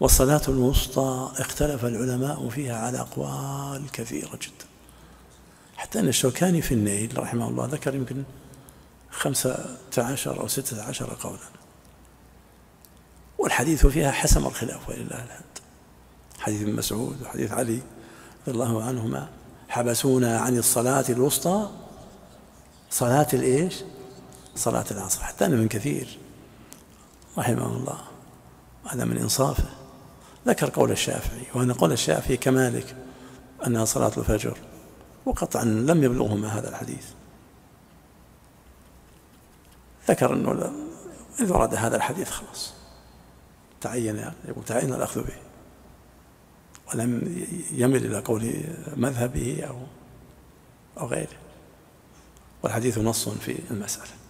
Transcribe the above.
والصلاة الوسطى اختلف العلماء فيها على أقوال كثيرة جدا، حتى أن الشوكاني في النيل رحمه الله ذكر يمكن 15 أو 16 قولا، والحديث فيها حسم الخلاف ولله الحمد. حديث ابن مسعود وحديث علي رضي الله عنهما: حبسونا عن الصلاة الوسطى صلاة الإيش؟ صلاة العصر. حتى أن ابن كثير رحمه الله هذا من إنصافه ذكر قول الشافعي، وأن قول الشافعي كمالك أنها صلاة الفجر، وقطعا لم يبلغهما هذا الحديث. ذكر أنه إذا ورد هذا الحديث خلاص تعين الأخذ به، ولم يمل إلى قول مذهبه أو غيره، والحديث نص في المسألة.